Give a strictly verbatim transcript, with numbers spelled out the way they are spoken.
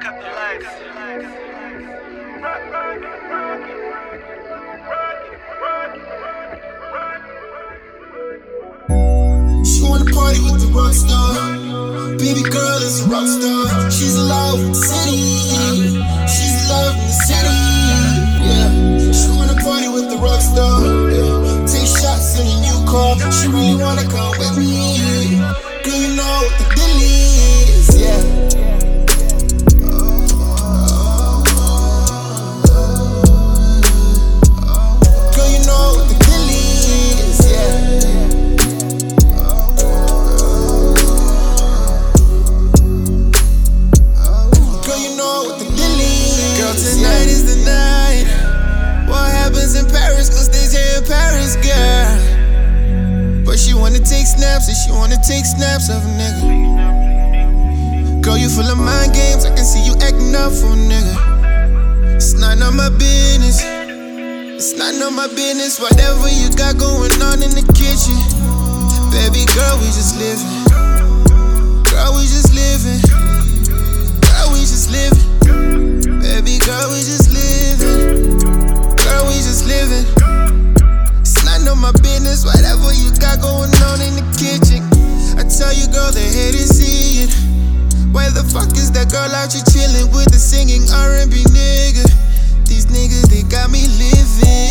She wanna party with the rock star. Baby girl is a rock star. She's in love with the city. She's in love with the city. Yeah. She wanna party with the rock star. Yeah. Take shots in a new car. She really wanna come with me. Girl, you know what the deal is. Yeah. Tonight is the night. What happens in Paris gon' stay here in Paris, girl. But she wanna take snaps, and she wanna take snaps of a nigga. Girl, you full of mind games, I can see you acting up for a nigga. It's none of my business. It's none of my business. Whatever you got going on in the kitchen, baby girl, we just living. Girl, we just living. Girl, we just living. Baby girl, we just living. Girl, we just living. It's none of my business, whatever you got going on in the kitchen. I tell you, girl, they hate to see it. Where the fuck is that girl out here chilling with the singing R and B nigga? These niggas, they got me living.